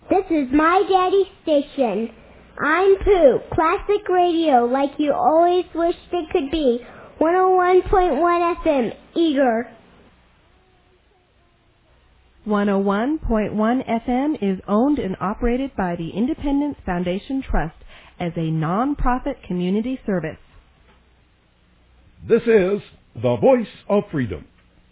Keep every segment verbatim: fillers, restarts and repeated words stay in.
This is my daddy's station. I'm Pooh, classic radio like you always wished it could be. one oh one point one F M, Eager. one oh one point one F M is owned and operated by the Independence Foundation Trust as a non-profit community service. This is the Voice of Freedom.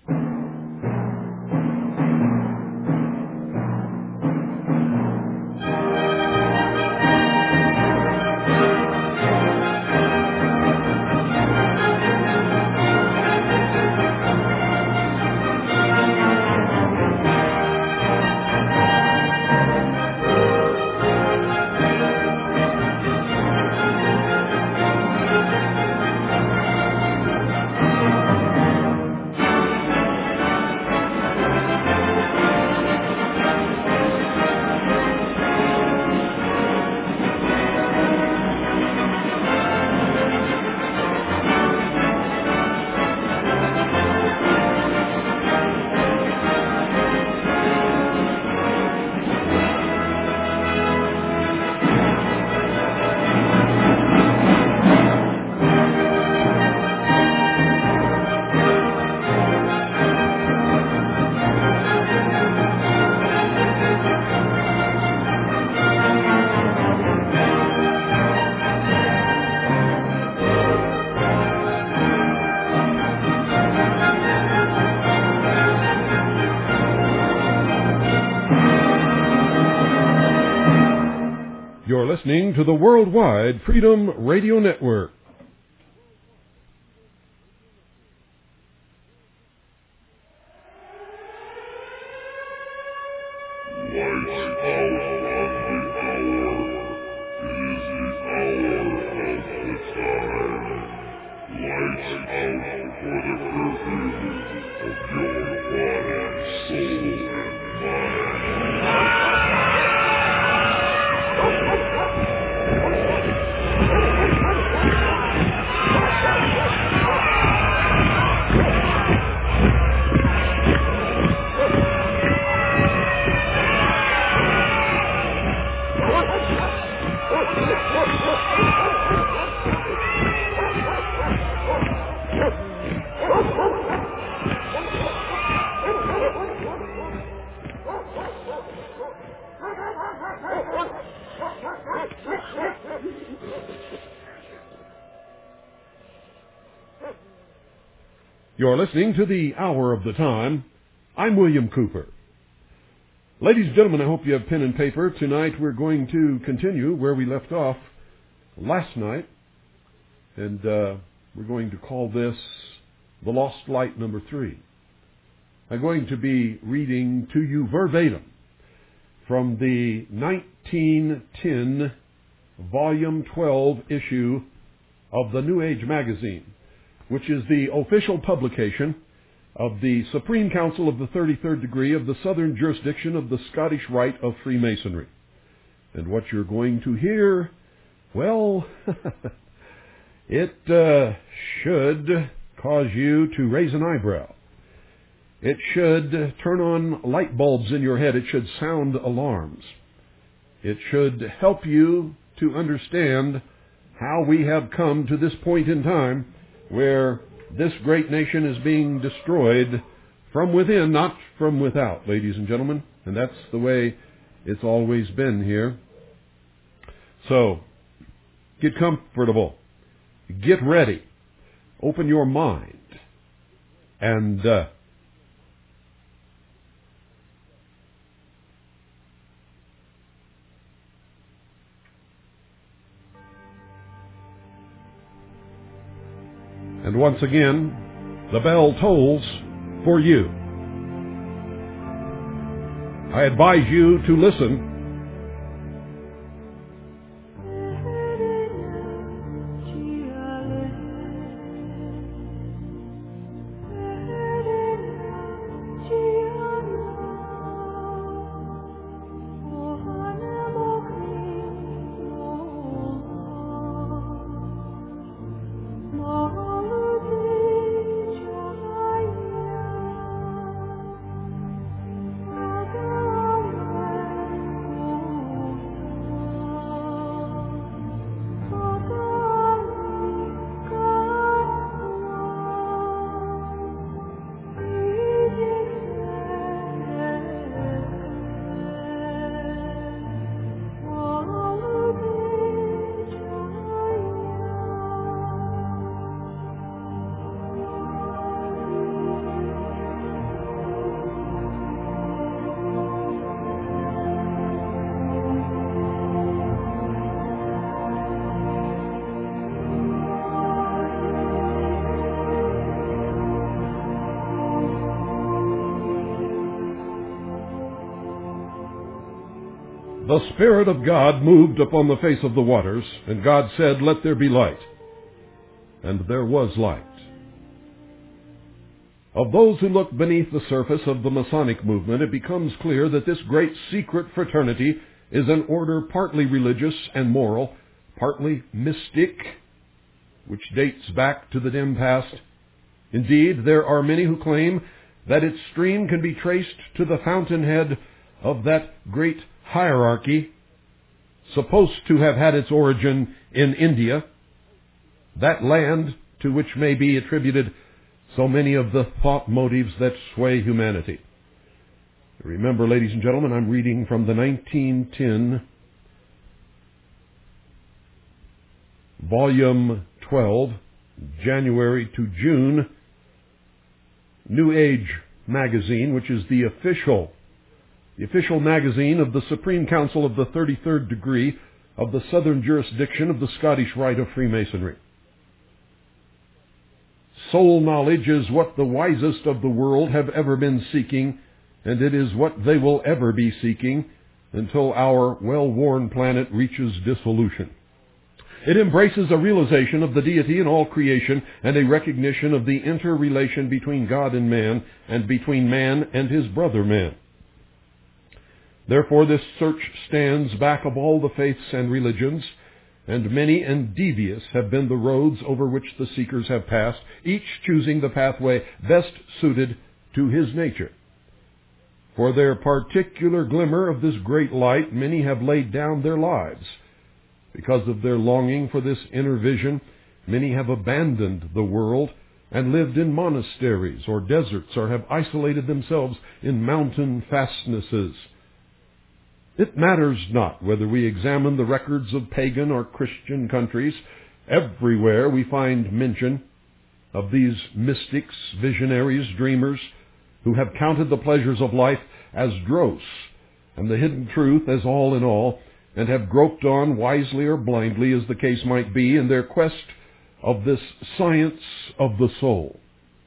You're listening to the Worldwide Freedom Radio Network. You're listening to the Hour of the Time. I'm William Cooper. Ladies and gentlemen, I hope you have pen and paper. Tonight we're going to continue where we left off last night. And uh, we're going to call this The Lost Light number three. I'm going to be reading to you verbatim from the nineteen ten volume twelve issue of the New Age magazine, which is the official publication of the Supreme Council of the thirty-third Degree of the Southern Jurisdiction of the Scottish Rite of Freemasonry. And what you're going to hear, well, it uh, should cause you to raise an eyebrow. It should turn on light bulbs in your head. It should sound alarms. It should help you to understand how we have come to this point in time where this great nation is being destroyed from within, not from without, ladies and gentlemen. And that's the way it's always been here. So, get comfortable. Get ready. Open your mind. And uh, And once again, the bell tolls for you. I advise you to listen. The Spirit of God moved upon the face of the waters, and God said, "Let there be light." And there was light. Of those who look beneath the surface of the Masonic movement, it becomes clear that this great secret fraternity is an order partly religious and moral, partly mystic, which dates back to the dim past. Indeed, there are many who claim that its stream can be traced to the fountainhead of that great hierarchy, supposed to have had its origin in India, that land to which may be attributed so many of the thought motives that sway humanity. Remember, ladies and gentlemen, I'm reading from the nineteen ten, volume twelve, January to June, New Age magazine, which is the official, the official magazine of the Supreme Council of the thirty-third degree of the Southern Jurisdiction of the Scottish Rite of Freemasonry. Soul knowledge is what the wisest of the world have ever been seeking, and it is what they will ever be seeking until our well-worn planet reaches dissolution. It embraces a realization of the deity in all creation and a recognition of the interrelation between God and man and between man and his brother man. Therefore, this search stands back of all the faiths and religions, and many and devious have been the roads over which the seekers have passed, each choosing the pathway best suited to his nature. For their particular glimmer of this great light, many have laid down their lives. Because of their longing for this inner vision, many have abandoned the world and lived in monasteries or deserts, or have isolated themselves in mountain fastnesses. It matters not whether we examine the records of pagan or Christian countries. Everywhere we find mention of these mystics, visionaries, dreamers, who have counted the pleasures of life as dross and the hidden truth as all in all, and have groped on wisely or blindly, as the case might be, in their quest of this science of the soul.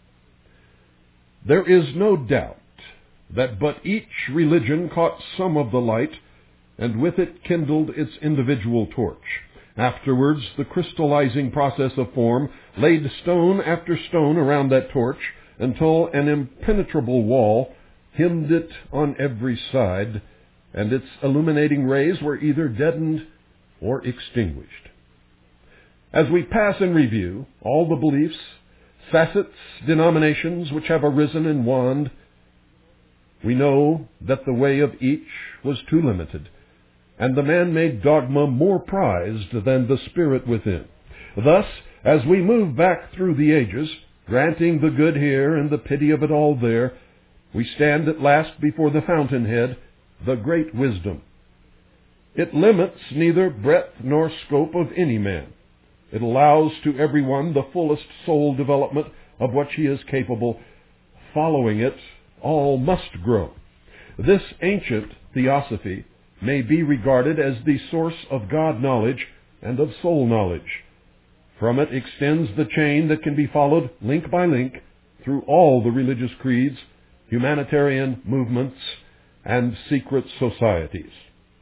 There is no doubt that but each religion caught some of the light, and with it kindled its individual torch. Afterwards, the crystallizing process of form laid stone after stone around that torch, until an impenetrable wall hemmed it on every side, and its illuminating rays were either deadened or extinguished. As we pass in review all the beliefs, facets, denominations which have arisen and waned, we know that the way of each was too limited, and the man-made dogma more prized than the spirit within. Thus, as we move back through the ages, granting the good here and the pity of it all there, we stand at last before the fountainhead, the great wisdom. It limits neither breadth nor scope of any man. It allows to everyone the fullest soul development of which he is capable. Following it, all must grow. This ancient theosophy may be regarded as the source of God knowledge and of soul knowledge. From it extends the chain that can be followed link by link through all the religious creeds, humanitarian movements, and secret societies.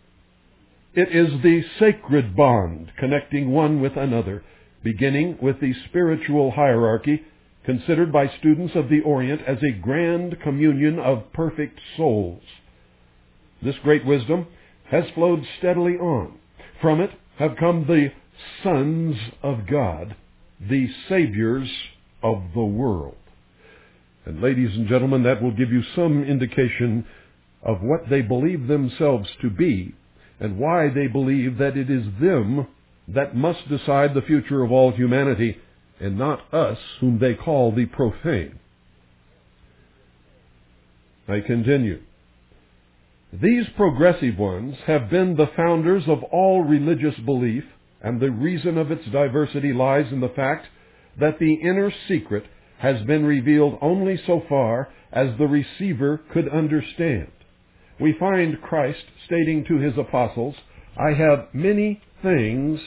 It is the sacred bond connecting one with another, beginning with the spiritual hierarchy considered by students of the Orient as a grand communion of perfect souls. This great wisdom has flowed steadily on. From it have come the sons of God, the saviors of the world. And ladies and gentlemen, that will give you some indication of what they believe themselves to be, and why they believe that it is them that must decide the future of all humanity, and not us, whom they call the profane. I continue. These progressive ones have been the founders of all religious belief, and the reason of its diversity lies in the fact that the inner secret has been revealed only so far as the receiver could understand. We find Christ stating to his apostles, "I have many things,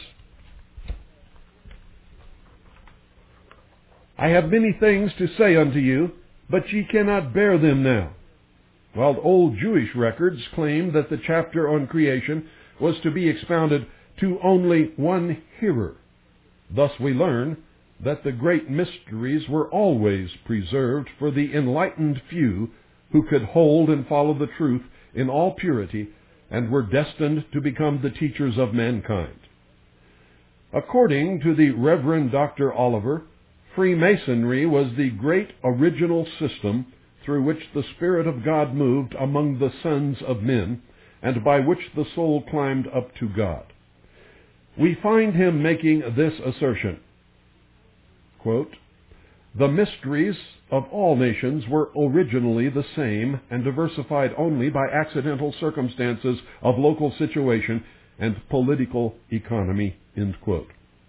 I have many things to say unto you, but ye cannot bear them now. while old Jewish records claim that the chapter on creation was to be expounded to only one hearer. Thus we learn that the great mysteries were always preserved for the enlightened few who could hold and follow the truth in all purity and were destined to become the teachers of mankind. According to the Reverend Doctor Oliver, Freemasonry was the great original system through which the Spirit of God moved among the sons of men, and by which the soul climbed up to God. We find him making this assertion, quote, "The mysteries of all nations were originally the same and diversified only by accidental circumstances of local situation and political economy," end quote.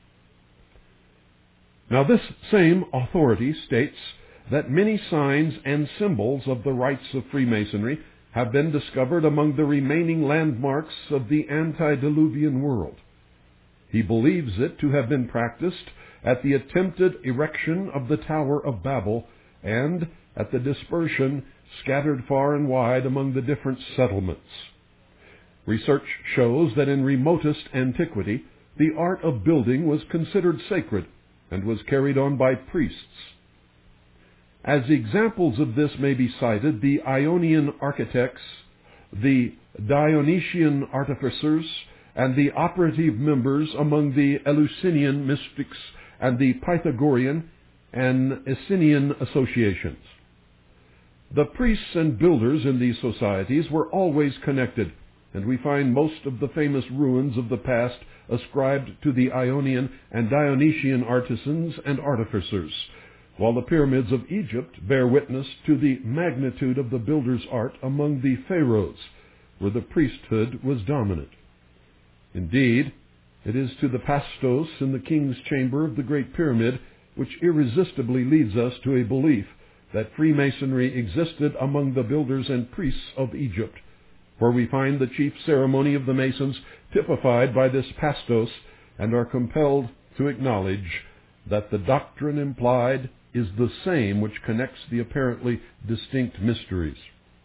Now this same authority states that many signs and symbols of the rites of Freemasonry have been discovered among the remaining landmarks of the antediluvian world. He believes it to have been practiced at the attempted erection of the Tower of Babel and at the dispersion scattered far and wide among the different settlements. Research shows that in remotest antiquity, the art of building was considered sacred and was carried on by priests. As examples of this may be cited the Ionian architects, the Dionysian artificers, and the operative members among the Eleusinian mystics and the Pythagorean and Essenian associations. The priests and builders in these societies were always connected, and we find most of the famous ruins of the past ascribed to the Ionian and Dionysian artisans and artificers, while the pyramids of Egypt bear witness to the magnitude of the builder's art among the pharaohs, where the priesthood was dominant. Indeed, it is to the pastos in the king's chamber of the Great Pyramid which irresistibly leads us to a belief that Freemasonry existed among the builders and priests of Egypt, where we find the chief ceremony of the Masons typified by this pastos, and are compelled to acknowledge that the doctrine implied is the same which connects the apparently distinct mysteries.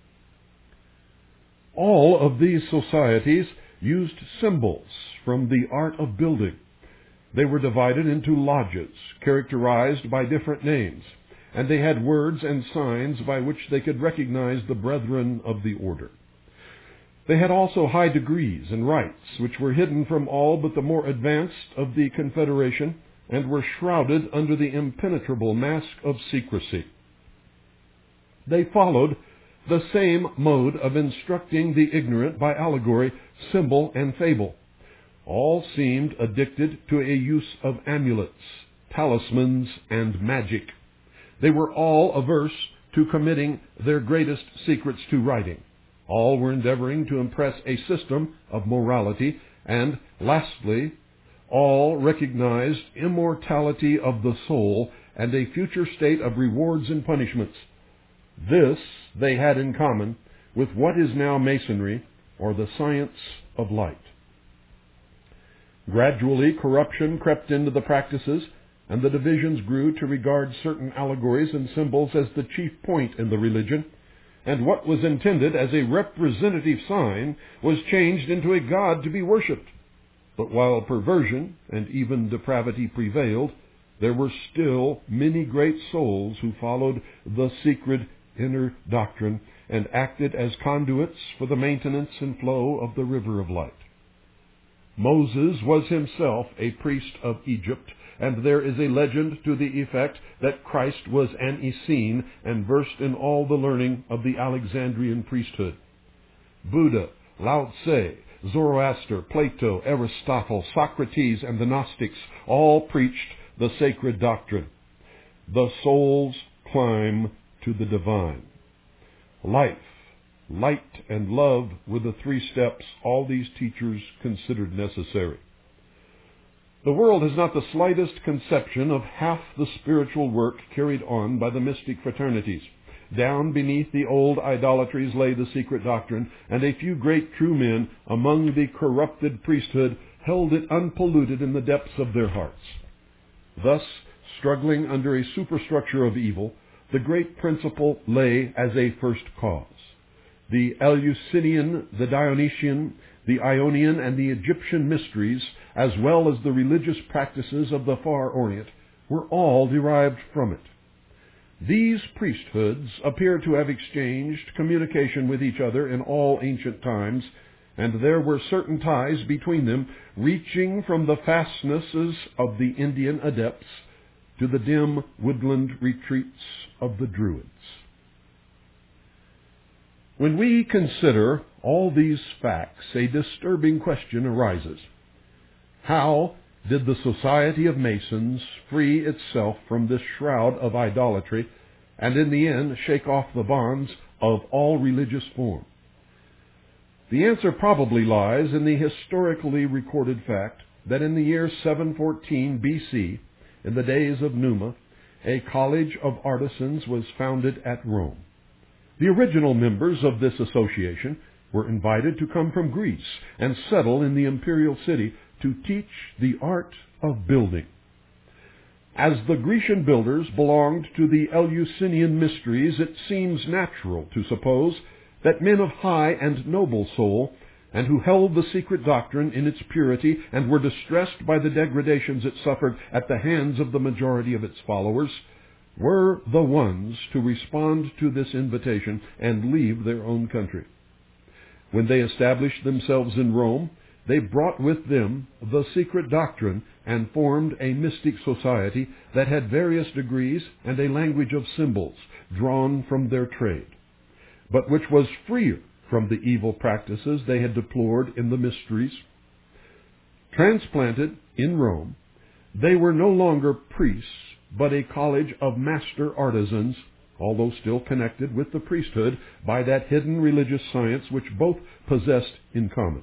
All of these societies used symbols from the art of building. They were divided into lodges, characterized by different names, and they had words and signs by which they could recognize the brethren of the order. They had also high degrees and rights, which were hidden from all but the more advanced of the confederation, and were shrouded under the impenetrable mask of secrecy. They followed the same mode of instructing the ignorant by allegory, symbol, and fable. All seemed addicted to a use of amulets, talismans, and magic. They were all averse to committing their greatest secrets to writing. All were endeavoring to impress a system of morality, and lastly, all recognized immortality of the soul and a future state of rewards and punishments. This they had in common with what is now Masonry, or the science of light. Gradually, corruption crept into the practices, and the divisions grew to regard certain allegories and symbols as the chief point in the religion, and what was intended as a representative sign was changed into a god to be worshipped. But while perversion and even depravity prevailed, there were still many great souls who followed the secret inner doctrine and acted as conduits for the maintenance and flow of the river of light. Moses was himself a priest of Egypt, and there is a legend to the effect that Christ was an Essene and versed in all the learning of the Alexandrian priesthood. Buddha, Lao Tse, Zoroaster, Plato, Aristotle, Socrates, and the Gnostics all preached the sacred doctrine. The soul's climb to the divine. Life, light, and love were the three steps all these teachers considered necessary. The world has not the slightest conception of half the spiritual work carried on by the mystic fraternities. Down beneath the old idolatries lay the secret doctrine, and a few great true men among the corrupted priesthood held it unpolluted in the depths of their hearts. Thus, struggling under a superstructure of evil, the great principle lay as a first cause. the Eleusinian, the Dionysian, the Ionian, and the Egyptian mysteries, as well as the religious practices of the Far Orient, were all derived from it. These priesthoods appear to have exchanged communication with each other in all ancient times, and there were certain ties between them reaching from the fastnesses of the Indian adepts to the dim woodland retreats of the Druids. When we consider all these facts, a disturbing question arises. How did the Society of Masons free itself from this shroud of idolatry and in the end shake off the bonds of all religious form? The answer probably lies in the historically recorded fact that in the year seven fourteen B C, in the days of Numa, a college of artisans was founded at Rome. The original members of this association were invited to come from Greece and settle in the imperial city to teach the art of building. As the Grecian builders belonged to the Eleusinian mysteries, it seems natural to suppose that men of high and noble soul, and who held the secret doctrine in its purity and were distressed by the degradations it suffered at the hands of the majority of its followers, were the ones to respond to this invitation and leave their own country. When they established themselves in Rome, they brought with them the secret doctrine and formed a mystic society that had various degrees and a language of symbols drawn from their trade, but which was freer from the evil practices they had deplored in the mysteries. Transplanted in Rome, they were no longer priests, but a college of master artisans, although still connected with the priesthood by that hidden religious science which both possessed in common.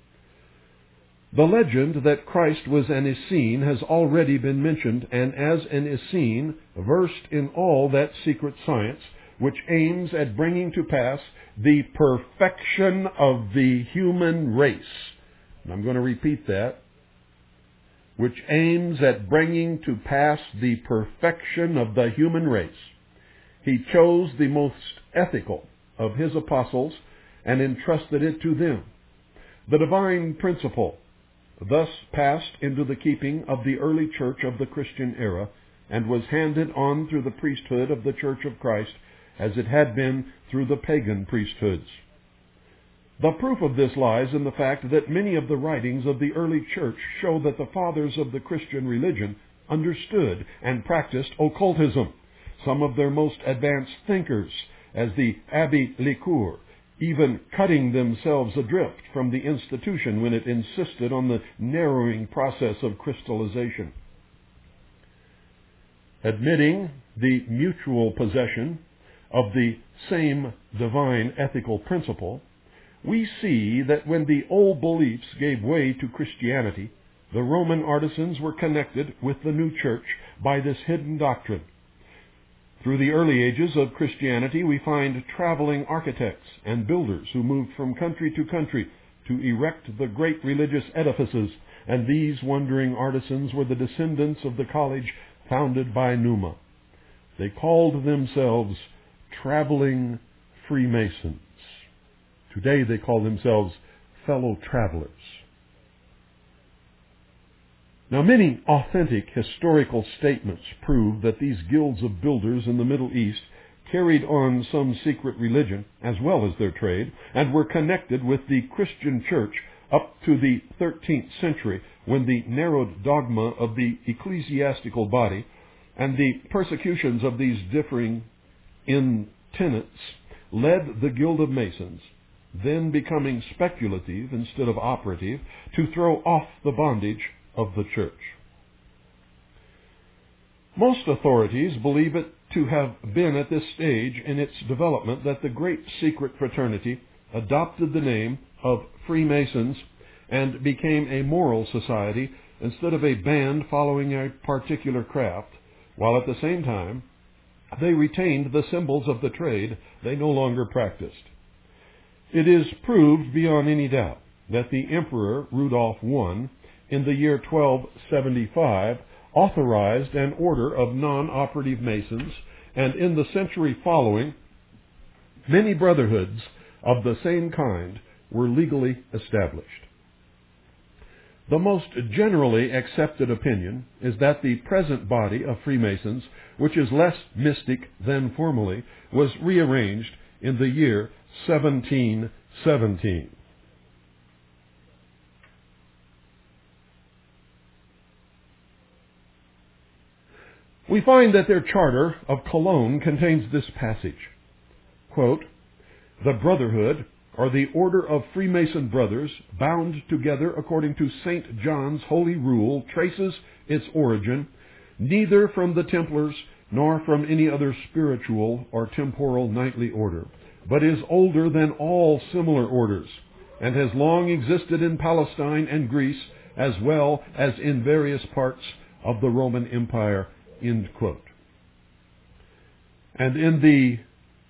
The legend that Christ was an Essene has already been mentioned, and as an Essene, versed in all that secret science, which aims at bringing to pass the perfection of the human race. And I'm going to repeat that. Which aims at bringing to pass the perfection of the human race. He chose the most ethical of his apostles and entrusted it to them. The divine principle thus passed into the keeping of the early church of the Christian era and was handed on through the priesthood of the Church of Christ as it had been through the pagan priesthoods. The proof of this lies in the fact that many of the writings of the early church show that the fathers of the Christian religion understood and practiced occultism. Some of their most advanced thinkers, as the Abbé Lecour, even cutting themselves adrift from the institution when it insisted on the narrowing process of crystallization. Admitting the mutual possession of the same divine ethical principle, we see that when the old beliefs gave way to Christianity, the Roman artisans were connected with the new church by this hidden doctrine. Through the early ages of Christianity, we find traveling architects and builders who moved from country to country to erect the great religious edifices, and these wandering artisans were the descendants of the college founded by Numa. They called themselves traveling Freemasons. Today they call themselves fellow travelers. Now, many authentic historical statements prove that these guilds of builders in the Middle East carried on some secret religion as well as their trade, and were connected with the Christian church up to the thirteenth century, when the narrowed dogma of the ecclesiastical body and the persecutions of these differing in tenets led the Guild of Masons, then becoming speculative instead of operative, to throw off the bondage of the church. Most authorities believe it to have been at this stage in its development that the great secret fraternity adopted the name of Freemasons and became a moral society instead of a band following a particular craft, while at the same time they retained the symbols of the trade they no longer practiced. It is proved beyond any doubt that the Emperor Rudolph the First, in the year twelve seventy-five, authorized an order of non-operative Masons, and in the century following, many brotherhoods of the same kind were legally established. The most generally accepted opinion is that the present body of Freemasons, which is less mystic than formerly, was rearranged in the year seventeen seventeen. We find that their charter of Cologne contains this passage, quote, "The Brotherhood, or the order of Freemason brothers, bound together according to Saint John's holy rule, traces its origin neither from the Templars nor from any other spiritual or temporal knightly order, but is older than all similar orders, and has long existed in Palestine and Greece, as well as in various parts of the Roman Empire," end quote. And in the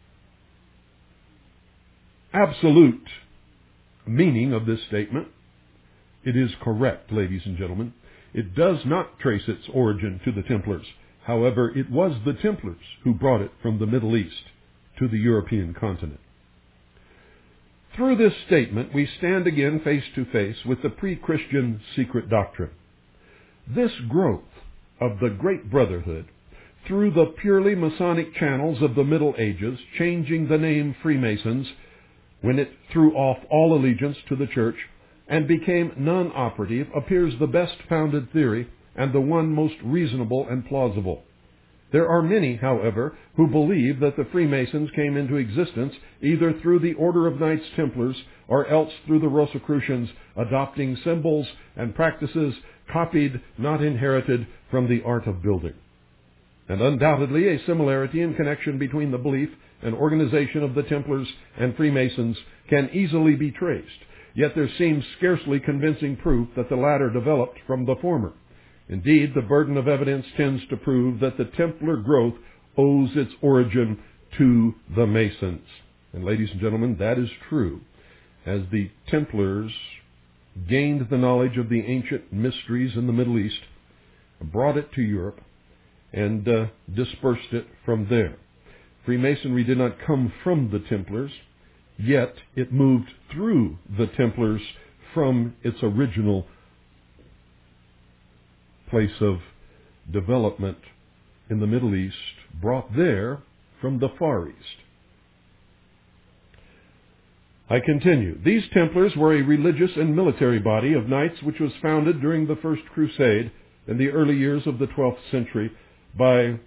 absolute meaning of this statement, it is correct, ladies and gentlemen. It does not trace its origin to the Templars. However, it was the Templars who brought it from the Middle East to the European continent. Through this statement, we stand again face to face with the pre-Christian secret doctrine. This growth of the Great Brotherhood through the purely Masonic channels of the Middle Ages, changing the name Freemasons when it threw off all allegiance to the church and became non-operative, appears the best founded theory and the one most reasonable and plausible. There are many, however, who believe that the Freemasons came into existence either through the Order of Knights Templars or else through the Rosicrucians, adopting symbols and practices copied, not inherited, from the art of building. And undoubtedly a similarity in connection between the belief and organization of the Templars and Freemasons can easily be traced, yet there seems scarcely convincing proof that the latter developed from the former. Indeed, the burden of evidence tends to prove that the Templar growth owes its origin to the Masons. And ladies and gentlemen, that is true. As the Templars gained the knowledge of the ancient mysteries in the Middle East, brought it to Europe, and uh, dispersed it from there. Freemasonry did not come from the Templars, yet it moved through the Templars from its original place of development in the Middle East, brought there from the Far East. I continue. These Templars were a religious and military body of knights which was founded during the First Crusade in the early years of the twelfth century by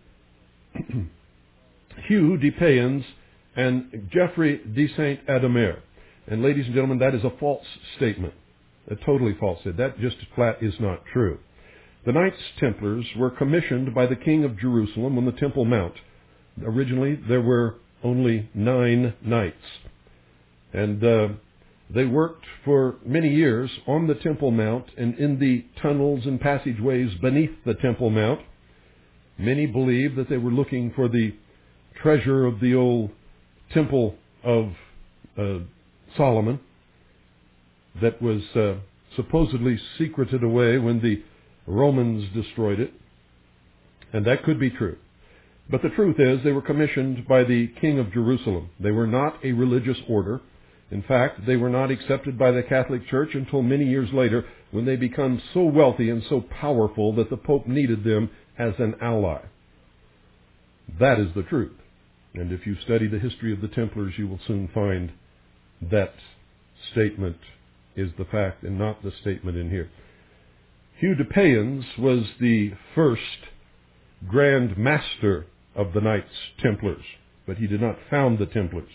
Hugh de Payens and Geoffrey de Saint Ademar. And ladies and gentlemen, that is a false statement. A totally false statement. That just flat is not true. The Knights Templars were commissioned by the King of Jerusalem on the Temple Mount. Originally, there were only nine knights. And uh, they worked for many years on the Temple Mount and in the tunnels and passageways beneath the Temple Mount. Many believe that they were looking for the treasure of the old Temple of uh, Solomon that was uh, supposedly secreted away when the Romans destroyed it. And that could be true. But the truth is, they were commissioned by the King of Jerusalem. They were not a religious order. In fact, they were not accepted by the Catholic Church until many years later, when they become so wealthy and so powerful that the Pope needed them as an ally. That is the truth. And if you study the history of the Templars, you will soon find that statement is the fact and not the statement in here. Hugh de Payens was the first Grand Master of the Knights Templars, but he did not found the Templars.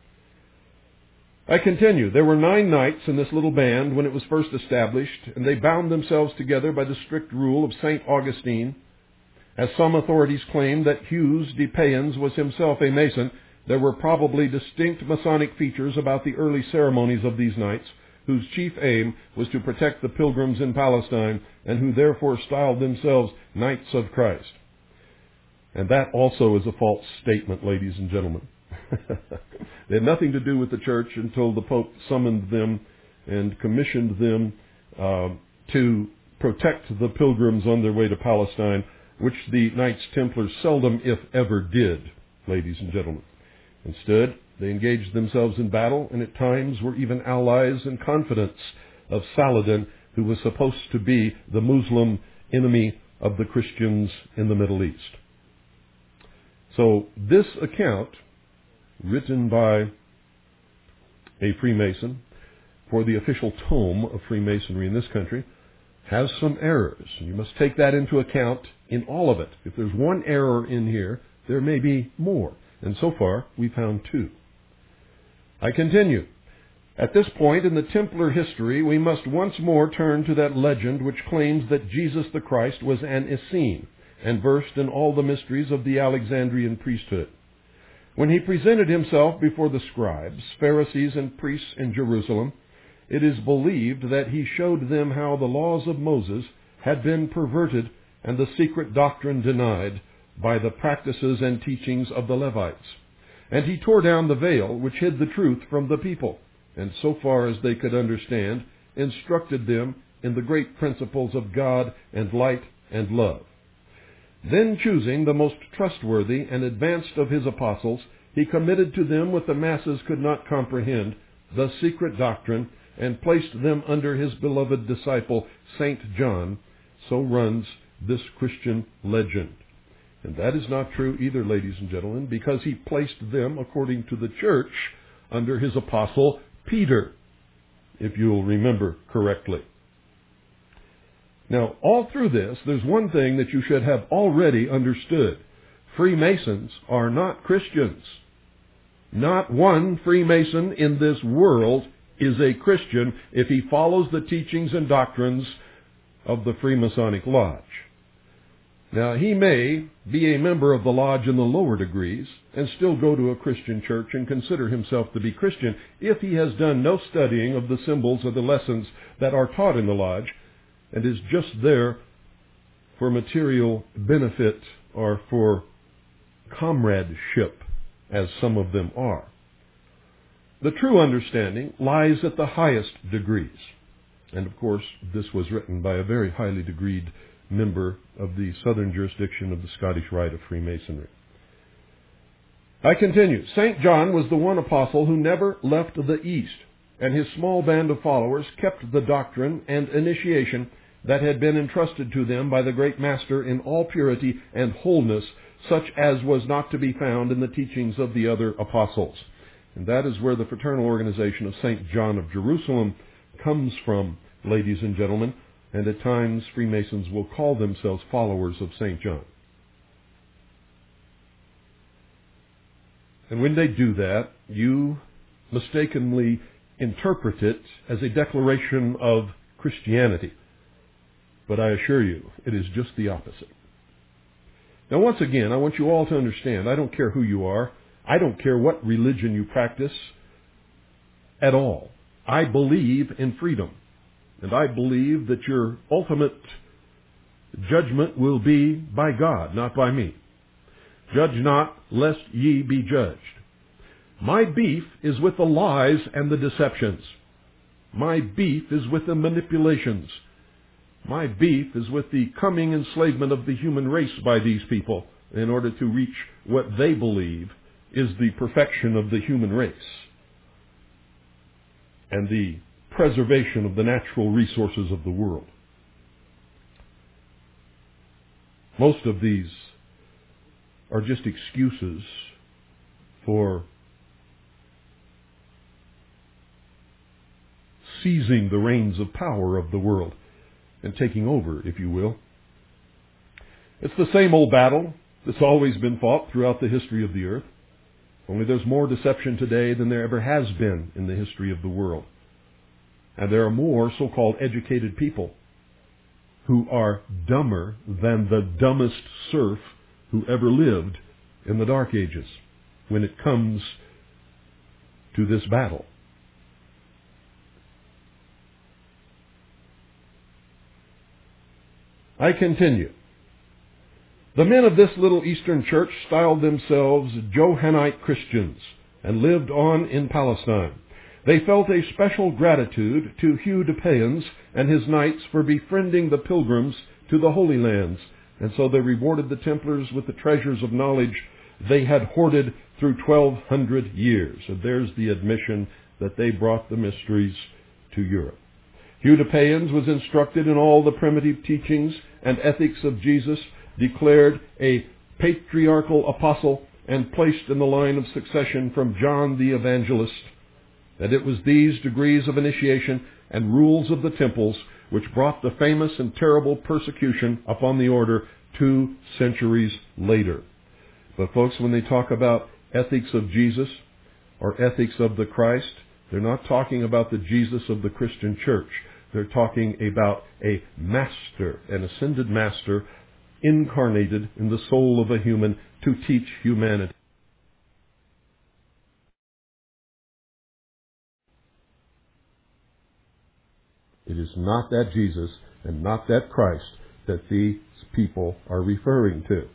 I continue. There were nine knights in this little band when it was first established, and they bound themselves together by the strict rule of Saint Augustine. As some authorities claim that Hugh de Payens was himself a Mason, there were probably distinct Masonic features about the early ceremonies of these knights, whose chief aim was to protect the pilgrims in Palestine, and who therefore styled themselves Knights of Christ. And that also is a false statement, ladies and gentlemen. They had nothing to do with the church until the Pope summoned them and commissioned them uh, to protect the pilgrims on their way to Palestine, which the Knights Templars seldom, if ever, did, ladies and gentlemen. Instead, They engaged themselves in battle and at times were even allies and confidants of Saladin, who was supposed to be the Muslim enemy of the Christians in the Middle East. So this account, written by a Freemason for the official tome of Freemasonry in this country, has some errors. You must take that into account in all of it. If there's one error in here, there may be more. And so far, we found two. I continue. At this point in the Templar history, we must once more turn to that legend which claims that Jesus the Christ was an Essene and versed in all the mysteries of the Alexandrian priesthood. When he presented himself before the scribes, Pharisees, and priests in Jerusalem, it is believed that he showed them how the laws of Moses had been perverted and the secret doctrine denied by the practices and teachings of the Levites. And he tore down the veil which hid the truth from the people, and so far as they could understand, instructed them in the great principles of God and light and love. Then choosing the most trustworthy and advanced of his apostles, he committed to them what the masses could not comprehend, the secret doctrine, and placed them under his beloved disciple, Saint John. So runs this Christian legend. And that is not true either, ladies and gentlemen, because he placed them, according to the church, under his apostle Peter, if you'll remember correctly. Now, all through this, there's one thing that you should have already understood. Freemasons are not Christians. Not one Freemason in this world is a Christian if he follows the teachings and doctrines of the Freemasonic Lodge. Now, he may be a member of the lodge in the lower degrees and still go to a Christian church and consider himself to be Christian if he has done no studying of the symbols or the lessons that are taught in the lodge and is just there for material benefit or for comradeship, as some of them are. The true understanding lies at the highest degrees. And of course, this was written by a very highly degreed member of the southern jurisdiction of the Scottish Rite of Freemasonry. I continue. Saint John was the one apostle who never left the East, and his small band of followers kept the doctrine and initiation that had been entrusted to them by the great Master in all purity and wholeness, such as was not to be found in the teachings of the other apostles. And that is where the fraternal organization of Saint John of Jerusalem comes from, ladies and gentlemen, and at times Freemasons will call themselves followers of Saint John. And when they do that, you mistakenly interpret it as a declaration of Christianity. But I assure you, it is just the opposite. Now, once again, I want you all to understand, I don't care who you are. I don't care what religion you practice at all. I believe in freedom. And I believe that your ultimate judgment will be by God, not by me. Judge not, lest ye be judged. My beef is with the lies and the deceptions. My beef is with the manipulations. My beef is with the coming enslavement of the human race by these people in order to reach what they believe is the perfection of the human race and the preservation of the natural resources of the world. Most of these are just excuses for seizing the reins of power of the world and taking over, if you will. It's the same old battle that's always been fought throughout the history of the earth. Only there's more deception today than there ever has been in the history of the world. And there are more so-called educated people who are dumber than the dumbest serf who ever lived in the Dark Ages when it comes to this battle. I continue. The men of this little Eastern church styled themselves Johannite Christians and lived on in Palestine. They felt a special gratitude to Hugh de Payens and his knights for befriending the pilgrims to the Holy Lands, and so they rewarded the Templars with the treasures of knowledge they had hoarded through twelve hundred years. And there's the admission that they brought the mysteries to Europe. Hugh de Payens was instructed in all the primitive teachings and ethics of Jesus, declared a patriarchal apostle, and placed in the line of succession from John the Evangelist. And it was these degrees of initiation and rules of the temples which brought the famous and terrible persecution upon the order two centuries later. But folks, when they talk about ethics of Jesus or ethics of the Christ, they're not talking about the Jesus of the Christian church. They're talking about a master, an ascended master, incarnated in the soul of a human to teach humanity. It is not that Jesus and not that Christ that these people are referring to.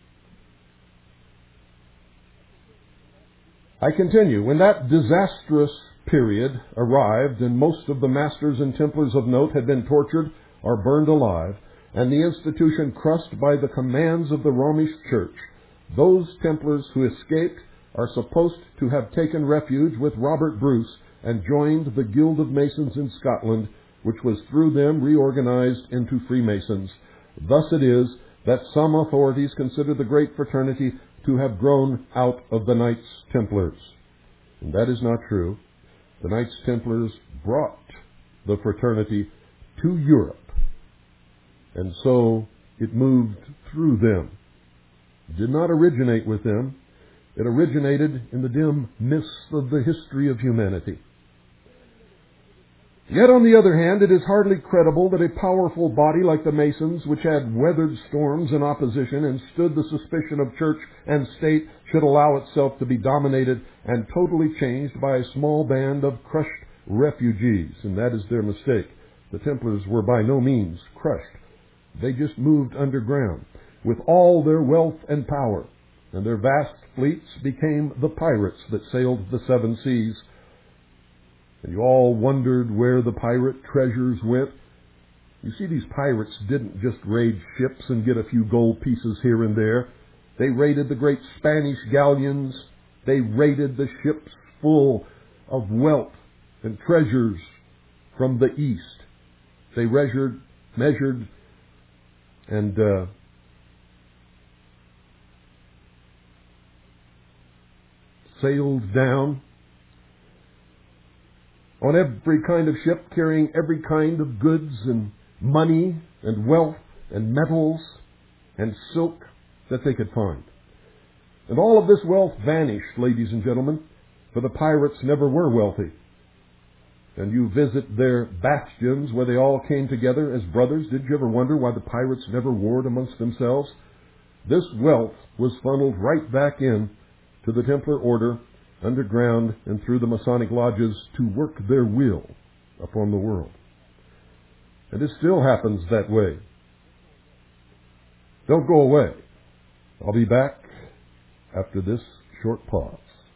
I continue. When that disastrous period arrived and most of the masters and templars of note had been tortured or burned alive, and the institution crushed by the commands of the Romish Church, those Templars who escaped are supposed to have taken refuge with Robert Bruce and joined the Guild of Masons in Scotland, which was through them reorganized into Freemasons. Thus it is that some authorities consider the great fraternity to have grown out of the Knights Templars. And that is not true. The Knights Templars brought the fraternity to Europe, and so it moved through them. It did not originate with them. It originated in the dim mists of the history of humanity. Yet, on the other hand, it is hardly credible that a powerful body like the Masons, which had weathered storms and opposition and stood the suspicion of church and state, should allow itself to be dominated and totally changed by a small band of crushed refugees. And that is their mistake. The Templars were by no means crushed. They just moved underground with all their wealth and power, and their vast fleets became the pirates that sailed the seven seas. And you all wondered where the pirate treasures went. You see, these pirates didn't just raid ships and get a few gold pieces here and there. They raided the great Spanish galleons. They raided the ships full of wealth and treasures from the east. They measured, measured and uh, sailed down on every kind of ship, carrying every kind of goods and money and wealth and metals and silk that they could find. And all of this wealth vanished, ladies and gentlemen, for the pirates never were wealthy. And you visit their bastions where they all came together as brothers. Did you ever wonder why the pirates never warred amongst themselves? This wealth was funneled right back in to the Templar order, underground and through the Masonic lodges, to work their will upon the world. And it still happens that way. Don't go away. I'll be back after this short pause.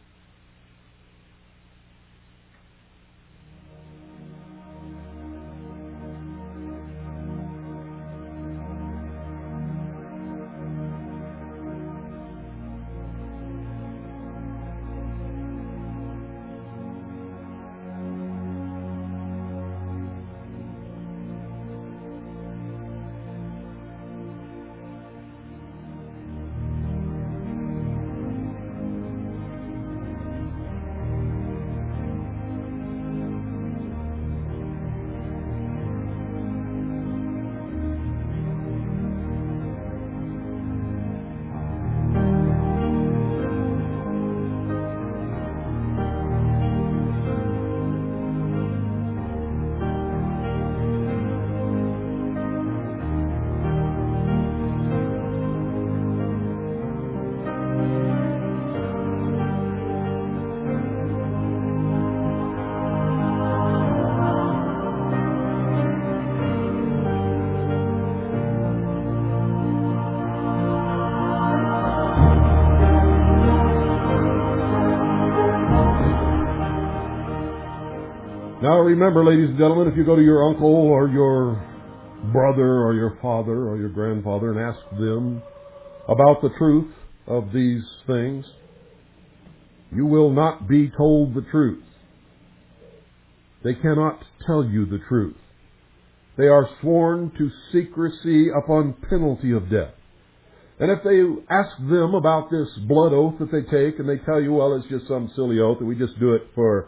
Now remember, ladies and gentlemen, if you go to your uncle or your brother or your father or your grandfather and ask them about the truth of these things, you will not be told the truth. They cannot tell you the truth. They are sworn to secrecy upon penalty of death. And if they ask them about this blood oath that they take, and they tell you, well, it's just some silly oath, and we just do it for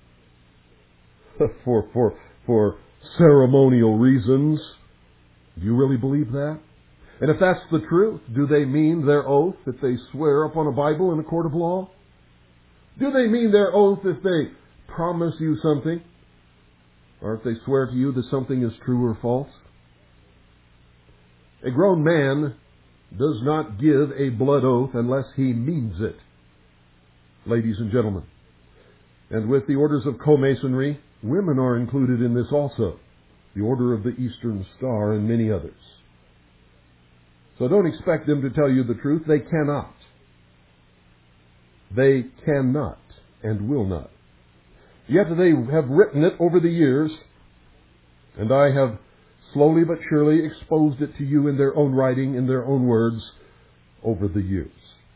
for for for ceremonial reasons, do you really believe that? And if that's the truth, do they mean their oath if they swear upon a Bible in a court of law? Do they mean their oath if they promise you something? Or if they swear to you that something is true or false? A grown man does not give a blood oath unless he means it, ladies and gentlemen. And with the orders of co-masonry, women are included in this also. The Order of the Eastern Star and many others. So don't expect them to tell you the truth. They cannot. They cannot and will not. Yet they have written it over the years, and I have slowly but surely exposed it to you in their own writing, in their own words, over the years.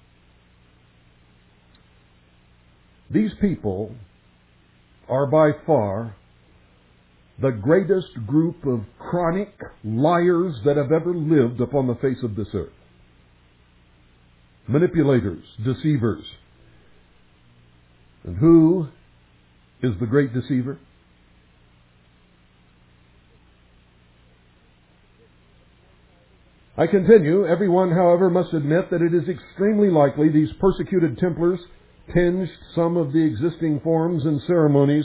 These people are by far the greatest group of chronic liars that have ever lived upon the face of this earth. Manipulators, deceivers. And who is the great deceiver? I continue. Everyone, however, must admit that it is extremely likely these persecuted Templars tinged some of the existing forms and ceremonies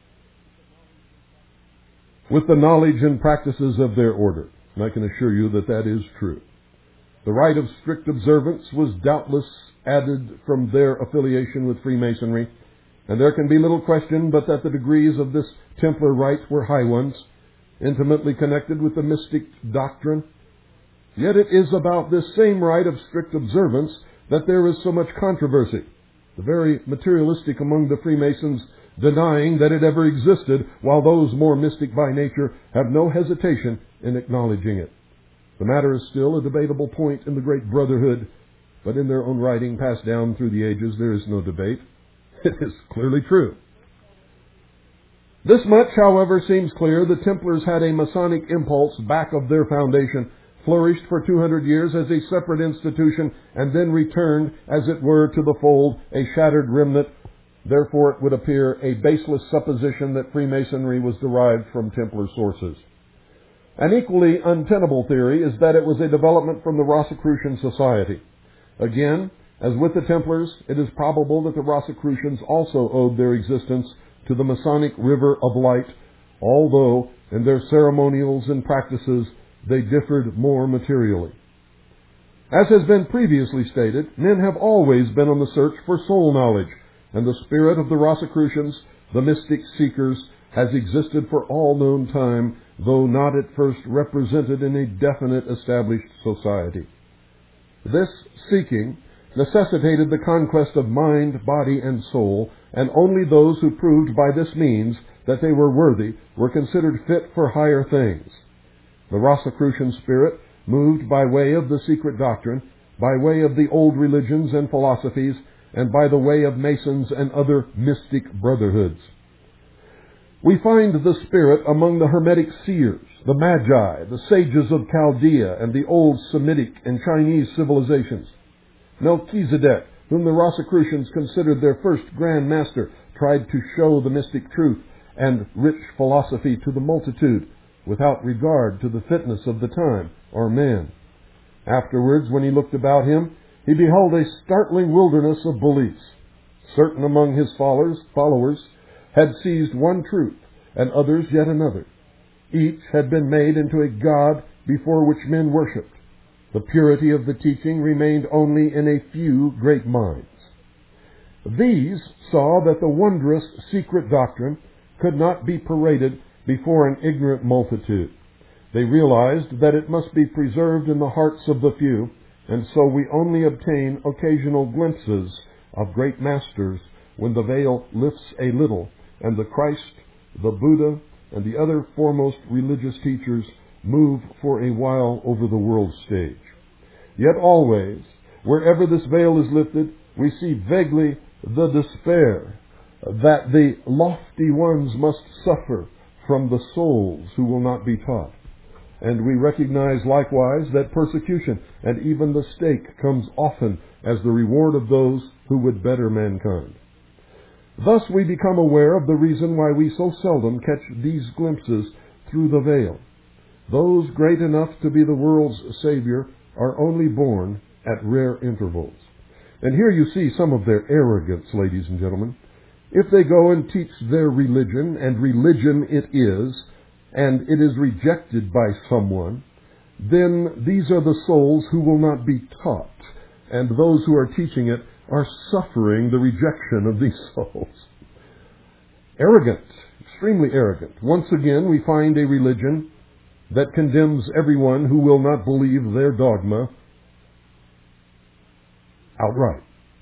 with the knowledge and practices of their order. And I can assure you that that is true. The rite of strict observance was doubtless added from their affiliation with Freemasonry, and there can be little question but that the degrees of this Templar rite were high ones, intimately connected with the mystic doctrine. Yet it is about this same rite of strict observance that there is so much controversy. The very materialistic among the Freemasons denying that it ever existed, while those more mystic by nature have no hesitation in acknowledging it. The matter is still a debatable point in the great brotherhood, but in their own writing passed down through the ages, there is no debate. It is clearly true. This much, however, seems clear. The Templars had a Masonic impulse back of their foundation, flourished for two hundred years as a separate institution, and then returned, as it were, to the fold, a shattered remnant. Therefore, it would appear a baseless supposition that Freemasonry was derived from Templar sources. An equally untenable theory is that it was a development from the Rosicrucian Society. Again, as with the Templars, it is probable that the Rosicrucians also owed their existence to the Masonic River of Light, although in their ceremonials and practices they differed more materially. As has been previously stated, men have always been on the search for soul knowledge, and the spirit of the Rosicrucians, the mystic seekers, has existed for all known time, though not at first represented in a definite established society. This seeking necessitated the conquest of mind, body, and soul, and only those who proved by this means that they were worthy were considered fit for higher things. The Rosicrucian spirit moved by way of the secret doctrine, by way of the old religions and philosophies, and by the way of Masons and other mystic brotherhoods. We find the spirit among the Hermetic seers, the Magi, the sages of Chaldea, and the old Semitic and Chinese civilizations. Melchizedek, whom the Rosicrucians considered their first Grand Master, tried to show the mystic truth and rich philosophy to the multitude, without regard to the fitness of the time or man. Afterwards, when he looked about him, he beheld a startling wilderness of beliefs. Certain among his followers, followers had seized one truth, and others yet another. Each had been made into a god before which men worshipped. The purity of the teaching remained only in a few great minds. These saw that the wondrous secret doctrine could not be paraded before an ignorant multitude. They realized that it must be preserved in the hearts of the few, and so we only obtain occasional glimpses of great masters when the veil lifts a little and the Christ, the Buddha, and the other foremost religious teachers move for a while over the world stage. Yet always Wherever this veil is lifted, we see vaguely the despair that the lofty ones must suffer from the souls who will not be taught. And we recognize likewise that persecution and even the stake comes often as the reward of those who would better mankind. Thus we become aware of the reason why we so seldom catch these glimpses through the veil. Those great enough to be the world's Savior are only born at rare intervals. And here you see some of their arrogance, ladies and gentlemen. If they go and teach their religion, and religion it is, and it is rejected by someone, then these are the souls who will not be taught, and those who are teaching it are suffering the rejection of these souls. Arrogant, extremely arrogant. Once again, we find a religion that condemns everyone who will not believe their dogma outright.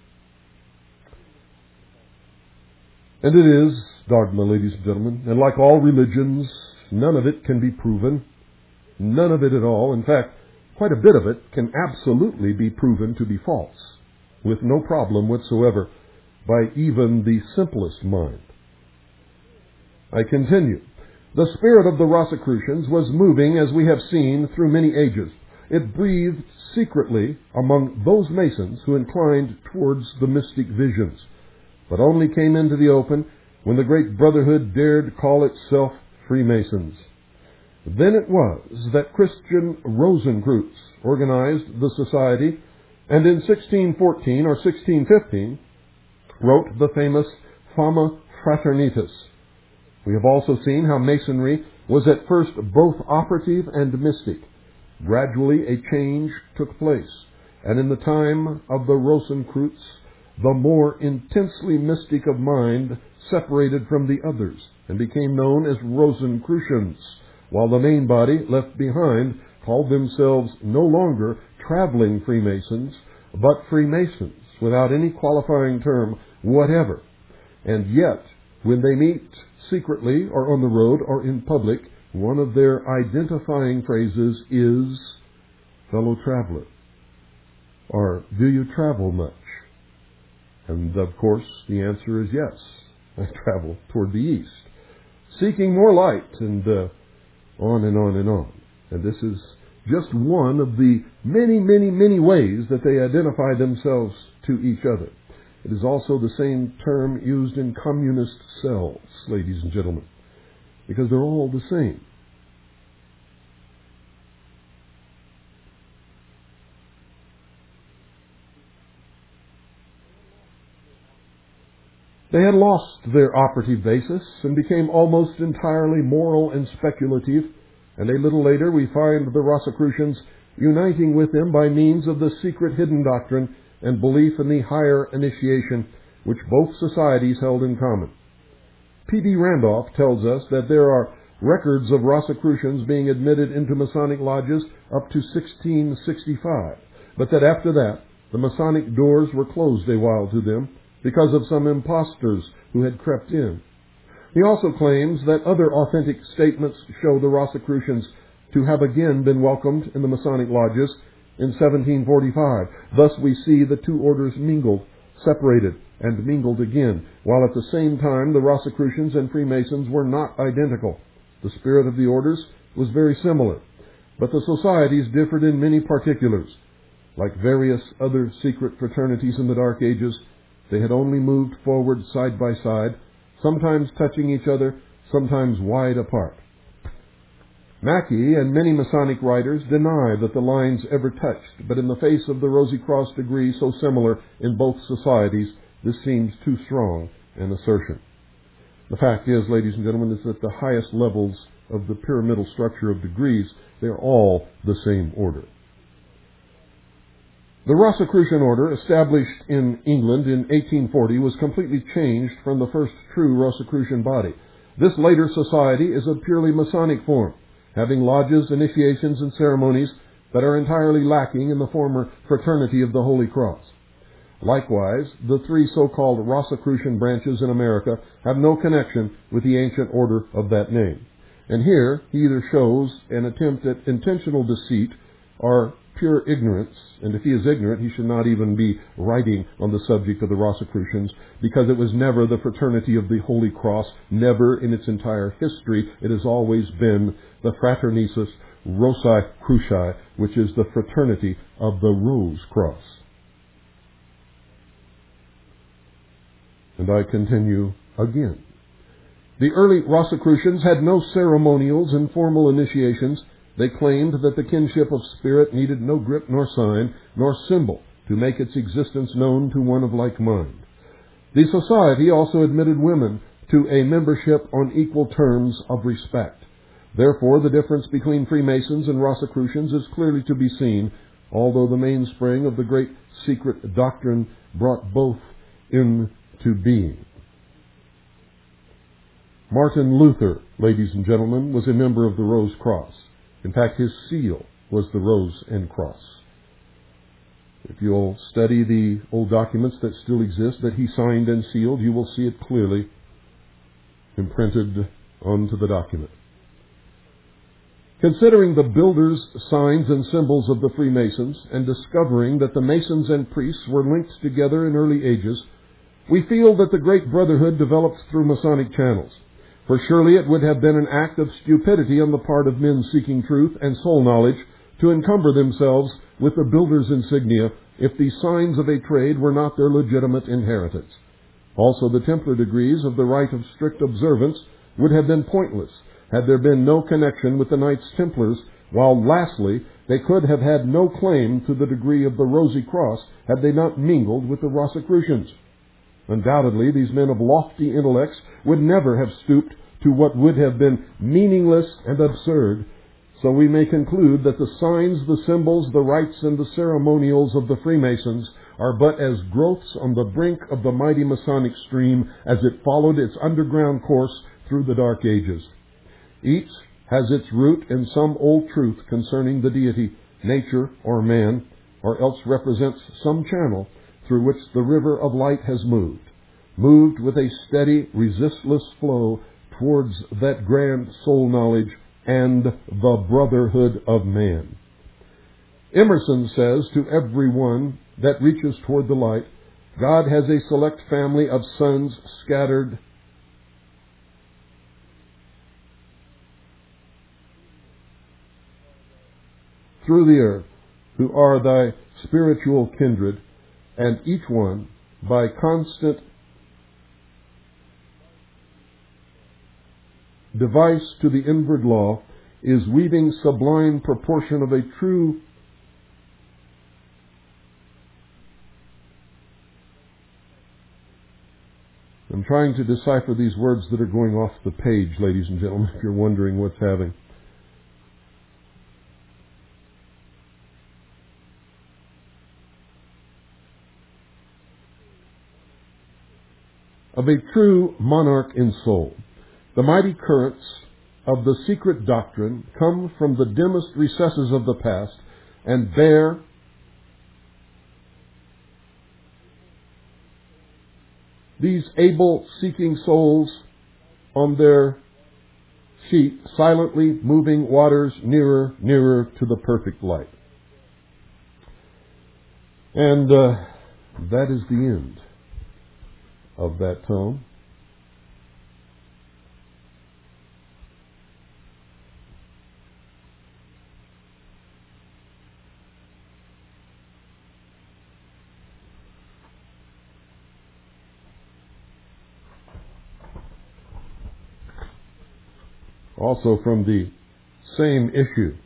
And it is dogma, ladies and gentlemen, and like all religions, none of it can be proven. None of it at all. In fact, quite a bit of it can absolutely be proven to be false, with no problem whatsoever, by even the simplest mind. I continue. The spirit of the Rosicrucians was moving, as we have seen, through many ages. It breathed secretly among those Masons who inclined towards the mystic visions, but only came into the open when the great Brotherhood dared call itself Freemasons. Then it was that Christian Rosenkreutz organized the society, and in sixteen fourteen or sixteen fifteen wrote the famous Fama Fraternitas. We have also seen how Masonry was at first both operative and mystic. Gradually a change took place, and in the time of the Rosenkreutz, the more intensely mystic of mind separated from the others and became known as Rosicrucians, while the main body left behind called themselves no longer traveling Freemasons, but Freemasons, without any qualifying term whatever. And yet, when they meet secretly or on the road or in public, one of their identifying phrases is, fellow traveler, or do you travel much? And of course, the answer is yes. I travel toward the east, seeking more light, and uh, on and on and on. And this is just one of the many, many, many ways that they identify themselves to each other. It is also the same term used in communist cells, ladies and gentlemen, because they're all the same. They had lost their operative basis and became almost entirely moral and speculative, and a little later we find the Rosicrucians uniting with them by means of the secret hidden doctrine and belief in the higher initiation which both societies held in common. P D Randolph tells us that there are records of Rosicrucians being admitted into Masonic lodges up to sixteen sixty-five, but that after that the Masonic doors were closed a while to them because of some impostors who had crept in. He also claims that other authentic statements show the Rosicrucians to have again been welcomed in the Masonic lodges in seventeen forty-five. Thus we see the two orders mingled, separated, and mingled again, while at the same time the Rosicrucians and Freemasons were not identical. The spirit of the orders was very similar, but the societies differed in many particulars. Like various other secret fraternities in the Dark Ages, they had only moved forward side by side, sometimes touching each other, sometimes wide apart. Mackey and many Masonic writers deny that the lines ever touched, but in the face of the Rosy Cross degree so similar in both societies, this seems too strong an assertion. The fact is, ladies and gentlemen, is that the highest levels of the pyramidal structure of degrees, they're all the same order. The Rosicrucian order, established in England in eighteen forty, was completely changed from the first true Rosicrucian body. This later society is of purely Masonic form, having lodges, initiations, and ceremonies that are entirely lacking in the former Fraternity of the Holy Cross. Likewise, the three so-called Rosicrucian branches in America have no connection with the ancient order of that name. And here, he either shows an attempt at intentional deceit or pure ignorance, and if he is ignorant, he should not even be writing on the subject of the Rosicrucians, because it was never the fraternity of the Holy Cross, never in its entire history. It has always been the Fraternitas Rosae Cruciae, which is the fraternity of the Rose Cross. And I continue again. The early Rosicrucians had no ceremonials and formal initiations. They claimed that the kinship of spirit needed no grip nor sign nor symbol to make its existence known to one of like mind. The society also admitted women to a membership on equal terms of respect. Therefore, the difference between Freemasons and Rosicrucians is clearly to be seen, although the mainspring of the great secret doctrine brought both into being. Martin Luther, ladies and gentlemen, was a member of the Rose Cross. In fact, his seal was the rose and cross. If you'll study the old documents that still exist that he signed and sealed, you will see it clearly imprinted onto the document. Considering the builders' signs and symbols of the Freemasons, and discovering that the Masons and priests were linked together in early ages, we feel that the great brotherhood developed through Masonic channels. For surely it would have been an act of stupidity on the part of men seeking truth and soul knowledge to encumber themselves with the builder's insignia if the signs of a trade were not their legitimate inheritance. Also, the Templar degrees of the rite of strict observance would have been pointless had there been no connection with the Knights Templars, while lastly, they could have had no claim to the degree of the Rosy Cross had they not mingled with the Rosicrucians. Undoubtedly, these men of lofty intellects would never have stooped to what would have been meaningless and absurd. So we may conclude that the signs, the symbols, the rites, and the ceremonials of the Freemasons are but as growths on the brink of the mighty Masonic stream as it followed its underground course through the Dark Ages. Each has its root in some old truth concerning the deity, nature, or man, or else represents some channel through which the river of light has moved, moved with a steady, resistless flow towards that grand soul knowledge and the brotherhood of man. Emerson says, to every one that reaches toward the light, God has a select family of sons scattered through the earth, who are thy spiritual kindred, and each one, by constant device to the inward law, is weaving sublime proportion of a true I'm trying to decipher these words that are going off the page, ladies and gentlemen, if you're wondering what's happening. Of a true monarch in soul. The mighty currents of the secret doctrine come from the dimmest recesses of the past and bear these able seeking souls on their feet, silently moving waters nearer, nearer to the perfect light. And uh, that is the end of that tome. Also from the same issue.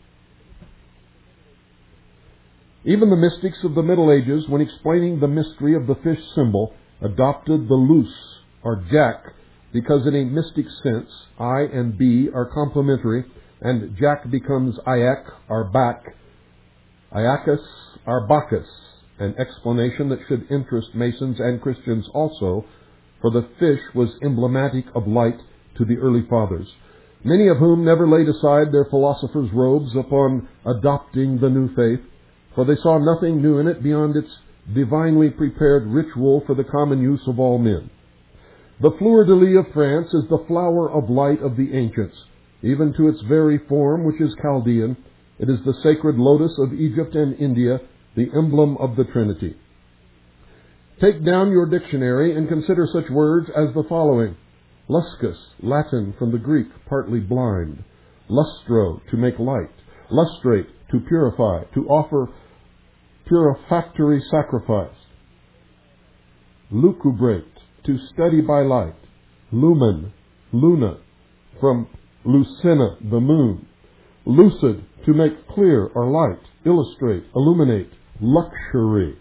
Even the mystics of the Middle Ages, when explaining the mystery of the fish symbol, adopted the loose, or jack, because in a mystic sense, I and B are complementary, and jack becomes iac, or back, iacus, or bacchus, an explanation that should interest Masons and Christians also, for the fish was emblematic of light to the early fathers, many of whom never laid aside their philosopher's robes upon adopting the new faith, for they saw nothing new in it beyond its divinely prepared ritual for the common use of all men. The fleur-de-lis of France is the flower of light of the ancients, even to its very form, which is Chaldean, It is the sacred lotus of Egypt and India, the emblem of the Trinity. Take down your dictionary and consider such words as the following. Luscus, Latin from the Greek, partly blind. Lustro, to make light. Lustrate, to purify, to offer purificatory sacrifice. Lucubrate, to study by light. Lumen, luna, from lucina, the moon. Lucid, to make clear or light, illustrate, illuminate. Luxury.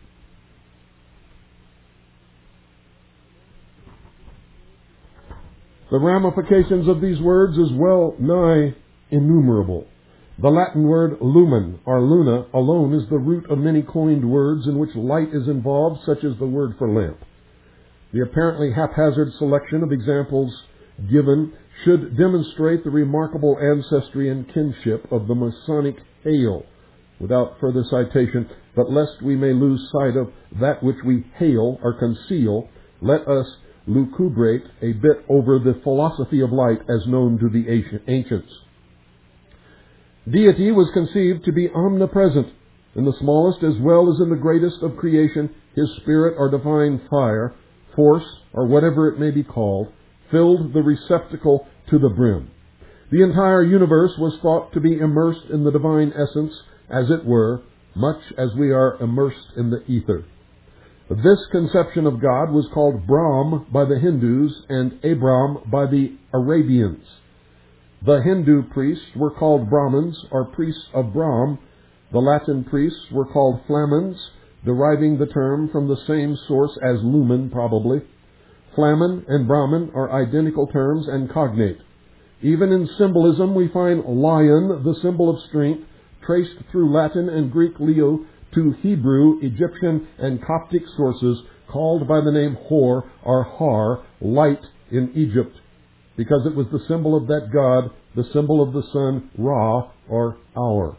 The ramifications of these words is well nigh innumerable. The Latin word lumen, or luna, alone is the root of many coined words in which light is involved, such as the word for lamp. The apparently haphazard selection of examples given should demonstrate the remarkable ancestry and kinship of the Masonic hail. Without further citation, but lest we may lose sight of that which we hail or conceal, let us lucubrate a bit over the philosophy of light as known to the ancients. Deity was conceived to be omnipresent. In the smallest as well as in the greatest of creation, His Spirit or divine fire, force, or whatever it may be called, filled the receptacle to the brim. The entire universe was thought to be immersed in the divine essence, as it were, much as we are immersed in the ether. This conception of God was called Brahm by the Hindus and Abram by the Arabians. The Hindu priests were called Brahmins, or priests of Brahm. The Latin priests were called Flamens, deriving the term from the same source as lumen, probably. Flamen and Brahmin are identical terms and cognate. Even in symbolism, we find lion, the symbol of strength, traced through Latin and Greek Leo to Hebrew, Egyptian, and Coptic sources, called by the name Hor or Har, light in Egypt, because it was the symbol of that god, the symbol of the sun, Ra, or hour.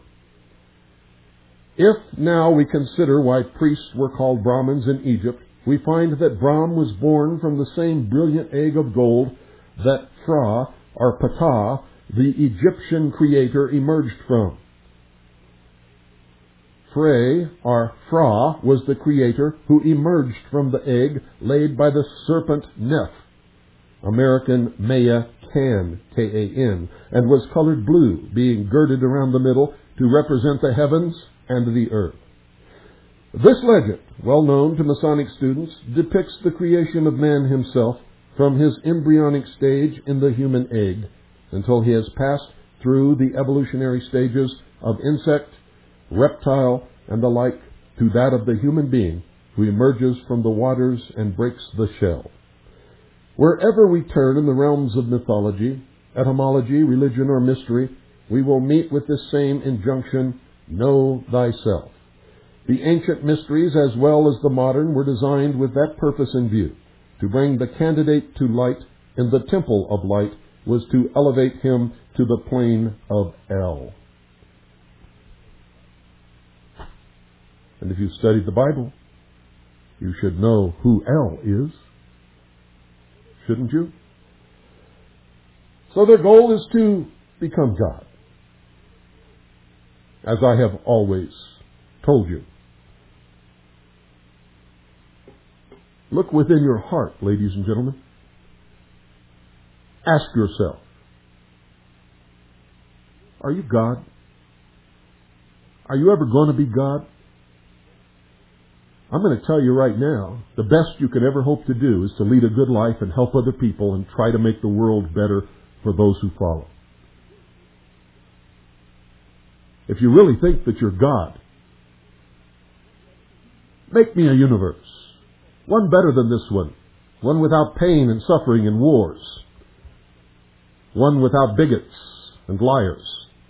If now we consider why priests were called Brahmins in Egypt, we find that Brahm was born from the same brilliant egg of gold that Phra, or Ptah, the Egyptian creator, emerged from. Phre, or Phra, was the creator who emerged from the egg laid by the serpent Neph, American Maya Can, K A N, and was colored blue, being girded around the middle to represent the heavens and the earth. This legend, well known to Masonic students, depicts the creation of man himself from his embryonic stage in the human egg until he has passed through the evolutionary stages of insect, reptile, and the like to that of the human being who emerges from the waters and breaks the shell. Wherever we turn in the realms of mythology, etymology, religion, or mystery, we will meet with this same injunction, know thyself. The ancient mysteries as well as the modern were designed with that purpose in view. To bring the candidate to light in the temple of light was to elevate him to the plane of El. And if you've studied the Bible, you should know who El is, shouldn't you? So their goal is to become God, as I have always told you. Look within your heart, ladies and gentlemen. Ask yourself, are you God? Are you ever going to be God? I'm going to tell you right now, the best you could ever hope to do is to lead a good life and help other people and try to make the world better for those who follow. If you really think that you're God, make me a universe. One better than this one. One without pain and suffering and wars. One without bigots and liars.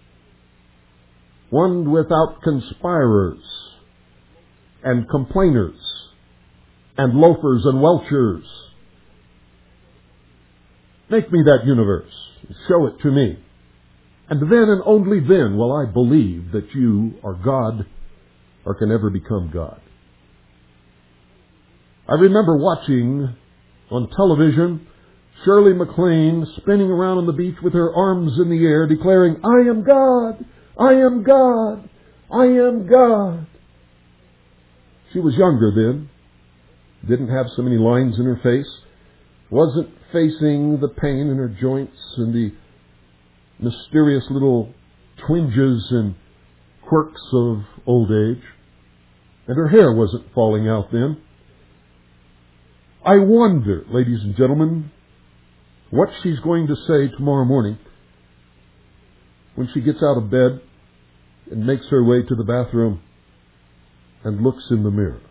One without conspirers and complainers and loafers and welchers. Make me that universe. Show it to me. And then and only then will I believe that you are God or can ever become God. I remember watching on television Shirley MacLaine spinning around on the beach with her arms in the air, declaring, I am God, I am God. I am God. She was younger then. Didn't have so many lines in her face. Wasn't facing the pain in her joints and the mysterious little twinges and quirks of old age. And her hair wasn't falling out then. I wonder, ladies and gentlemen, what she's going to say tomorrow morning when she gets out of bed and makes her way to the bathroom and looks in the mirror.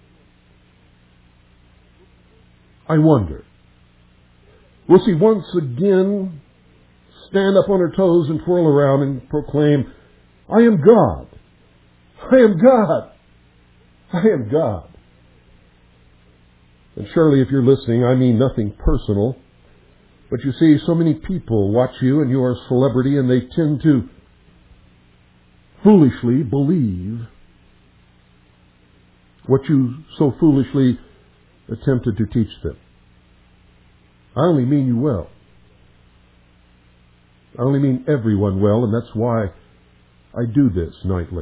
I wonder. Will she once again stand up on her toes and twirl around and proclaim, I am God. I am God. I am God. And surely if you're listening, I mean nothing personal. But you see, so many people watch you and you are a celebrity and they tend to foolishly believe what you so foolishly attempted to teach them. I only mean you well. I only mean everyone well, and that's why I do this nightly.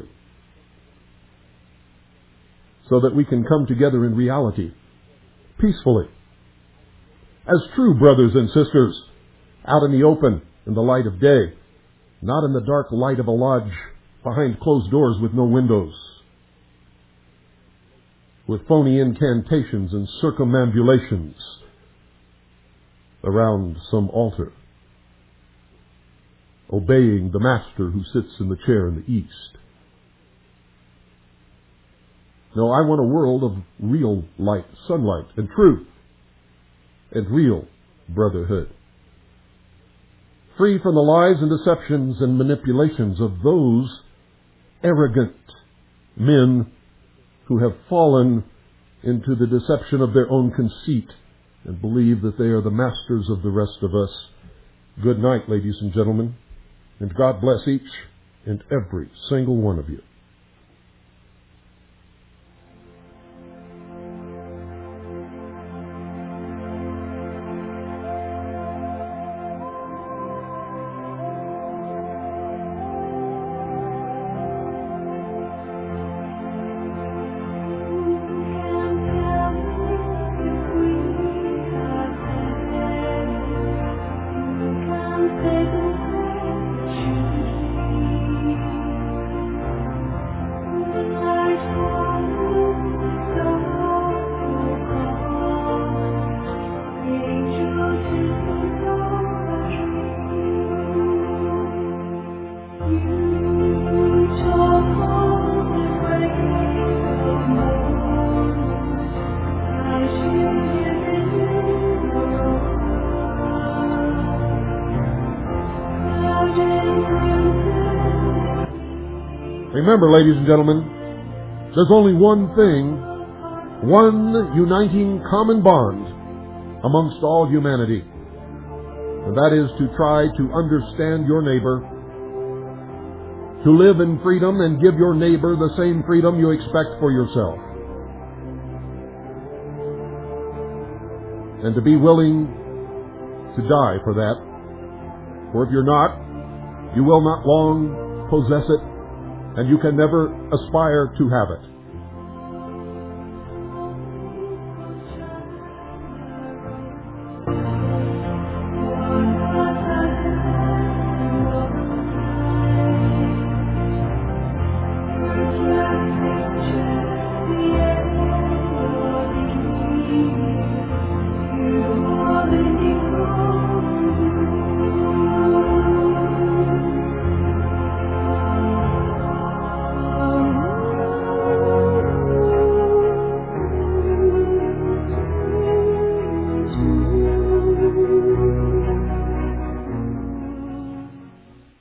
So that we can come together in reality, peacefully, as true brothers and sisters, out in the open, in the light of day, not in the dark light of a lodge behind closed doors with no windows, with phony incantations and circumambulations around some altar, obeying the master who sits in the chair in the east. No, I want a world of real light, sunlight, and truth, and real brotherhood. Free from the lies and deceptions and manipulations of those arrogant men who have fallen into the deception of their own conceit and believe that they are the masters of the rest of us. Good night, ladies and gentlemen, and God bless each and every single one of you. Remember, ladies and gentlemen, there's only one thing, one uniting common bond amongst all humanity, and that is to try to understand your neighbor, to live in freedom and give your neighbor the same freedom you expect for yourself, and to be willing to die for that. For if you're not, you will not long possess it, and you can never aspire to have it.